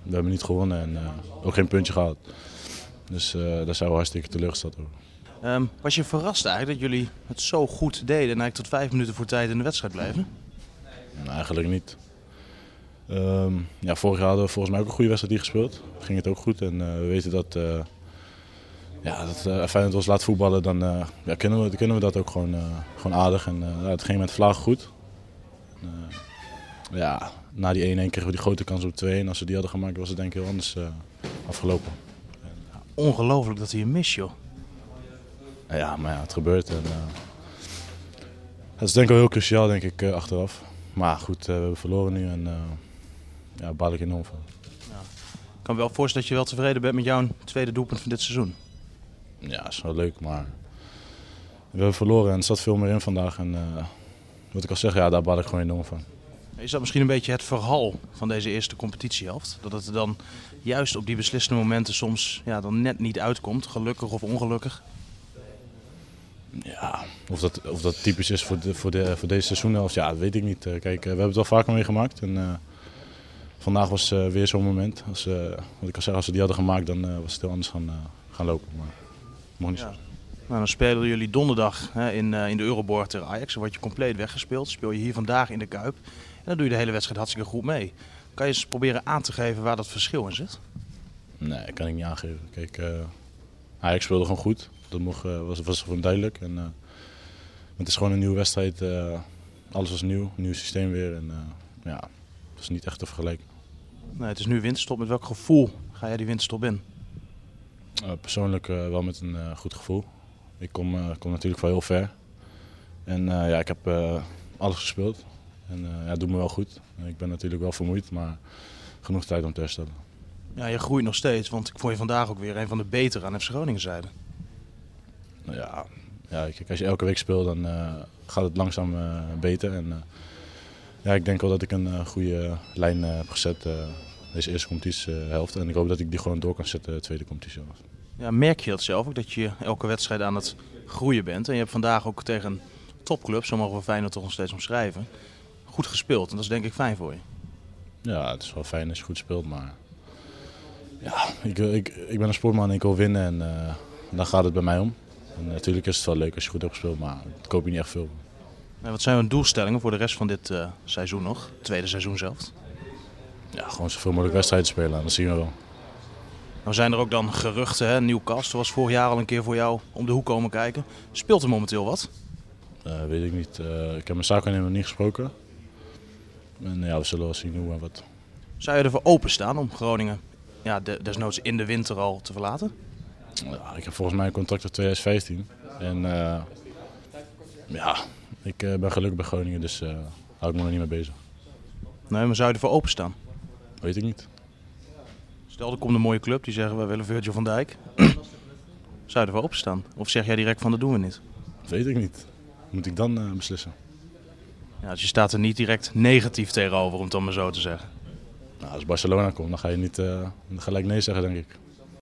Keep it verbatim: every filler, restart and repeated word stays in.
we hebben niet gewonnen en uh, ook geen puntje gehaald. Dus uh, daar zijn we hartstikke teleurgesteld over. Um, was je verrast eigenlijk dat jullie het zo goed deden en eigenlijk tot vijf minuten voor tijd in de wedstrijd blijven? Nou, eigenlijk niet. Um, ja, vorig jaar hadden we volgens mij ook een goede wedstrijd hier gespeeld. Ging het ook goed en uh, we weten dat, uh, ja, dat uh, Feyenoord ons laat voetballen, dan, uh, ja, kunnen, we, kunnen we dat ook gewoon, uh, gewoon aardig. En, uh, het ging met Vlaag goed. Uh, ja, na die één-één kregen we die grote kans op twee en als we die hadden gemaakt was het denk ik heel anders uh, afgelopen. Ongelooflijk dat hij een mist, joh. Ja, maar ja, het gebeurt. En, uh, het is denk ik wel heel cruciaal, denk ik, uh, achteraf. Maar goed, uh, we hebben verloren nu en uh, ja, daar baal ik enorm van. Ja. Ik kan me wel voorstellen dat je wel tevreden bent met jouw tweede doelpunt van dit seizoen. Ja, dat is wel leuk, maar we hebben verloren en er zat veel meer in vandaag. En uh, wat ik al zeg, ja, daar baal ik gewoon enorm van. Is dat misschien een beetje het verhaal van deze eerste competitiehelft? Dat het er dan juist op die beslissende momenten soms ja, dan net niet uitkomt, gelukkig of ongelukkig? Ja, of dat, of dat typisch is voor, de, voor, de, voor deze seizoenhelft, ja, dat weet ik niet. Kijk, we hebben het wel vaker meegemaakt en uh, vandaag was uh, weer zo'n moment. Als, uh, wat ik al zeg, als we die hadden gemaakt, dan uh, was het heel anders gaan, uh, gaan lopen. Maar mocht niet ja. zo. Nou, dan spelen jullie donderdag hè, in, uh, in de Euroborg tegen Ajax. Dan word je compleet weggespeeld. Speel je hier vandaag in de Kuip. En dan doe je de hele wedstrijd hartstikke goed mee. Kan je eens proberen aan te geven waar dat verschil in zit? Nee, dat kan ik niet aangeven. Kijk, uh, Ajax speelde gewoon goed. Dat mocht, uh, was, was gewoon duidelijk. En, uh, het is gewoon een nieuwe wedstrijd. Uh, alles was nieuw. Nieuw systeem weer. En, uh, ja, dat is niet echt te vergelijken. Nee, het is nu winterstop. Met welk gevoel ga jij die winterstop in? Uh, persoonlijk uh, wel met een uh, goed gevoel. Ik kom, uh, kom natuurlijk van heel ver. En uh, ja, ik heb uh, alles gespeeld. En uh, ja, het doet me wel goed. Ik ben natuurlijk wel vermoeid, maar genoeg tijd om te herstellen. Ja, je groeit nog steeds, want ik vond je vandaag ook weer een van de betere aan F C Groningen zijde. Nou ja, ja, kijk, als je elke week speelt, dan uh, gaat het langzaam uh, beter. En, uh, ja, ik denk wel dat ik een uh, goede lijn uh, heb gezet uh, deze eerste competitiehelft. En ik hoop dat ik die gewoon door kan zetten de tweede competitiehelft. Ja, merk je dat zelf ook, dat je elke wedstrijd aan het groeien bent? En je hebt vandaag ook tegen een topclub, zo mogen we Feyenoord toch nog steeds omschrijven, goed gespeeld. En dat is denk ik fijn voor je. Ja, het is wel fijn als je goed speelt, maar ja, ik, ik, ik ben een sportman en ik wil winnen en uh, daar gaat het bij mij om. En natuurlijk is het wel leuk als je goed hebt gespeeld, maar dat koop je niet echt veel. En wat zijn hun doelstellingen voor de rest van dit uh, seizoen nog, tweede seizoen zelf? Ja, gewoon zoveel mogelijk wedstrijden spelen en dat zien we wel. Nou zijn er ook dan geruchten, hè? Newcastle was vorig jaar al een keer voor jou om de hoek komen kijken. Speelt er momenteel wat? Uh, weet ik niet. Uh, ik heb mijn zaakwaarnemer niet gesproken. En ja, we zullen wel zien hoe en wat. Zou je ervoor openstaan om Groningen ja, de, desnoods in de winter al te verlaten? Ja, ik heb volgens mij een contract tot twintig vijftien. En uh, ja, ik uh, ben gelukkig bij Groningen, dus uh, hou ik me er niet mee bezig. Nee, maar zou je ervoor openstaan? Weet ik niet. Stel, er komt een mooie club die zeggen we willen Virgil van Dijk. Zou je ervoor openstaan? Of zeg jij direct van dat doen we niet? Weet ik niet. Moet ik dan uh, beslissen? Ja, dus je staat er niet direct negatief tegenover, om het dan maar zo te zeggen. Nou, als Barcelona komt, dan ga je niet uh, gelijk nee zeggen, denk ik.